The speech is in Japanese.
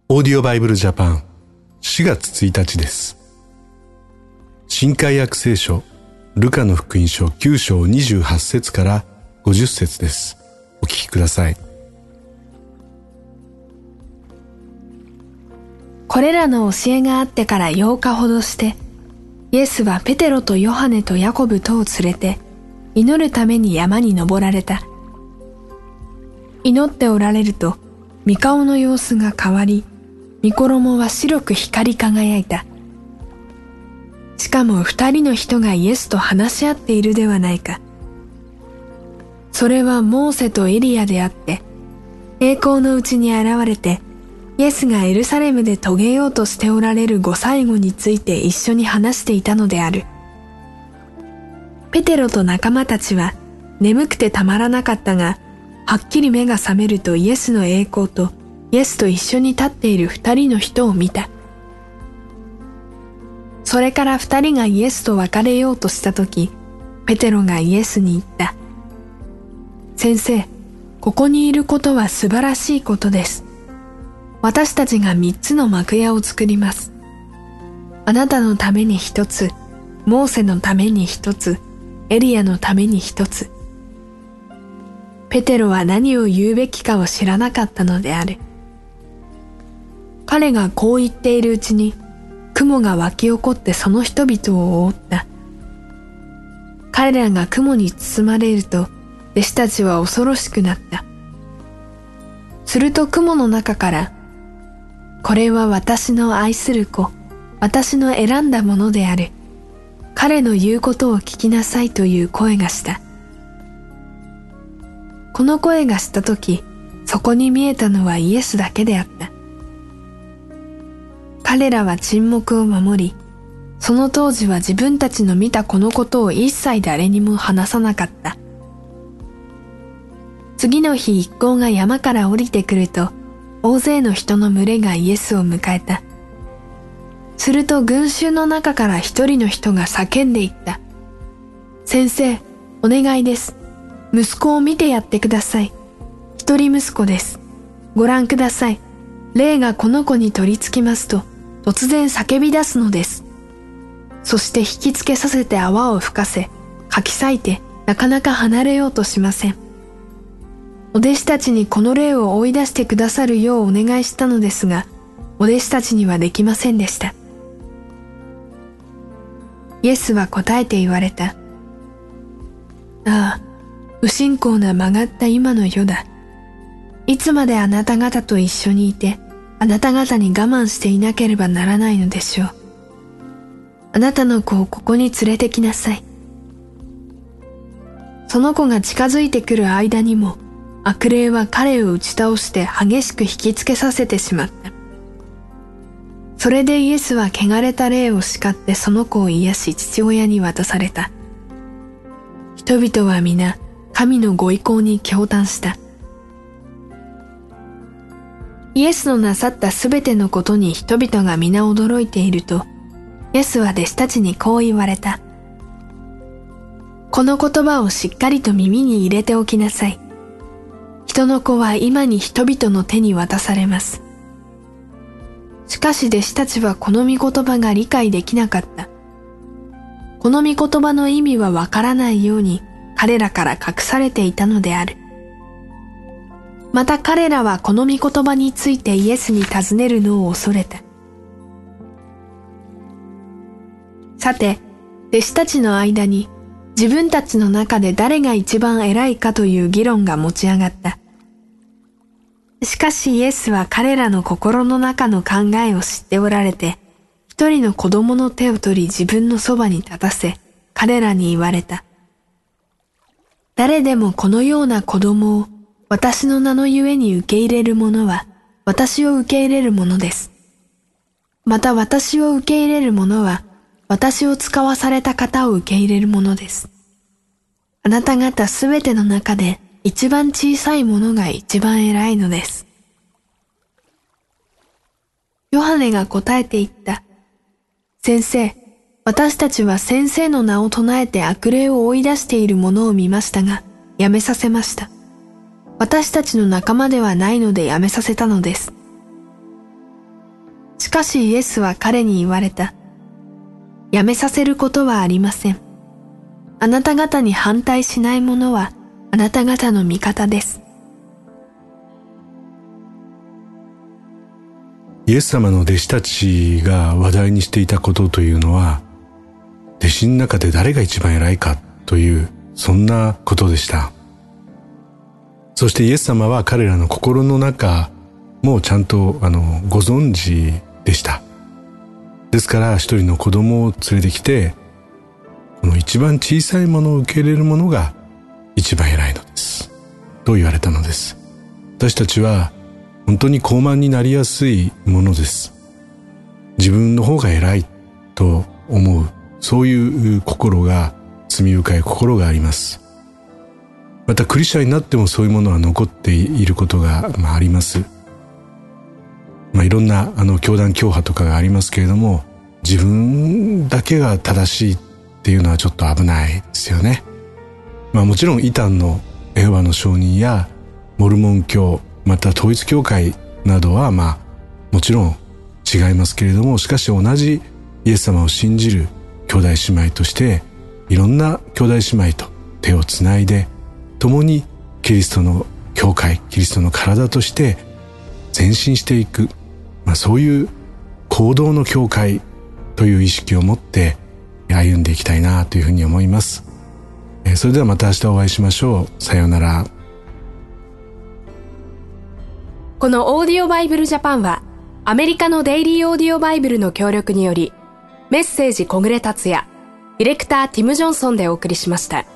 オーディオバイブルジャパン4月1日です。新海約聖書ルカの福音書9章28節から50節です。お聞きください。 これらの教えがあってから8日ほどして、イエスはペテロとヨハネとヤコブとを連れて祈るために山に登られた。祈っておられると、御顔の様子が変わり、御衣は白く光り輝いた。しかも2人の人がイエスと話し合っているではないか。それはモーセとエリアであって、栄光のうちに現れて、イエスがエルサレムで遂げようとしておられるご最後について一緒に話していたのである。ペテロと仲間たちは眠くてたまらなかったが、はっきり目が覚めるとイエスの栄光とイエスと一緒に立っている2人の人を見た。それから2人がイエスと別れようとしたとき、ペテロがイエスに言った。先生、ここにいることは素晴らしいことです。私たちが3つの幕屋を作ります。あなたのために1つ、モーセのために1つ、エリアのために1つ。ペテロは何を言うべきかを知らなかったのである。彼がこう言っているうちに、雲が湧き起こってその人々を覆った。彼らが雲に包まれると、弟子たちは恐ろしくなった。すると雲の中から、これは私の愛する子、私の選んだものである。彼の言うことを聞きなさいという声がした。この声がしたとき、そこに見えたのはイエスだけであった。彼らは沈黙を守り、その当時は自分たちの見たこのことを一切誰にも話さなかった。次の日一行が山から降りてくると、大勢の人の群れがイエスを迎えた。すると群衆の中から一人の人が叫んでいった。先生、お願いです。息子を見てやってください。一人息子です。ご覧ください。霊がこの子に取り付きますと、突然叫び出すのです。そして引きつけさせて泡を吹かせ、かき裂いてなかなか離れようとしません。お弟子たちにこの霊を追い出してくださるようお願いしたのですが、お弟子たちにはできませんでした。イエスは答えて言われた。ああ、不信仰な曲がった今の世だ。いつまであなた方と一緒にいて、あなた方に我慢していなければならないのでしょう。あなたの子をここに連れてきなさい。その子が近づいてくる間にも、悪霊は彼を打ち倒して激しく引きつけさせてしまった。それでイエスは汚れた霊を叱ってその子を癒し父親に渡された。人々は皆神のご意向に驚嘆した。イエスのなさったすべてのことに人々が皆驚いていると、イエスは弟子たちにこう言われた。この言葉をしっかりと耳に入れておきなさい。人の子は今に人々の手に渡されます。しかし弟子たちはこの御言葉が理解できなかった。この御言葉の意味はわからないように彼らから隠されていたのである。また彼らはこの御言葉についてイエスに尋ねるのを恐れた。さて、弟子たちの間に自分たちの中で誰が一番偉いかという議論が持ち上がった。しかしイエスは彼らの心の中の考えを知っておられて、一人の子供の手を取り自分のそばに立たせ、彼らに言われた。誰でもこのような子供を私の名のゆえに受け入れる者は、私を受け入れる者です。また私を受け入れる者は、私を使わされた方を受け入れる者です。あなた方すべての中で一番小さい者が一番偉いのです。ヨハネが答えて言った。先生、私たちは先生の名を唱えて悪霊を追い出している者を見ましたが、やめさせました。私たちの仲間ではないのでやめさせたのです。 しかしイエスは彼に言われた。やめさせることはありません。あなた方に反対しない者はあなた方の味方です。 イエス様の弟子たちが話題にしていたことというのは、弟子の中で誰が一番偉いかという、そんなことでした。そしてイエス様は彼らの心の中もちゃんとご存知でした。ですから一人の子供を連れてきて、この一番小さいものを受け入れるものが一番偉いのです。と言われたのです。私たちは本当に高慢になりやすいものです。自分の方が偉いと思う、そういう心が、罪深い心があります。またクリスチャンになってもそういうものは残っていることが、あります。いろんな教団教派とかがありますけれども、自分だけが正しいっていうのはちょっと危ないですよね。もちろん異端のエホバの証人やモルモン教、また統一教会などはもちろん違いますけれども、しかし同じイエス様を信じる兄弟姉妹として、いろんな兄弟姉妹と手をつないで、共にキリストの教会、キリストの体として前進していく、そういう行動の教会という意識を持って歩んでいきたいなというふうに思います。それではまた明日お会いしましょう。さようなら。 このオーディオバイブルジャパンはアメリカのデイリーオーディオバイブルの協力により、メッセージ小暮達也、ディレクターティム・ジョンソンでお送りしました。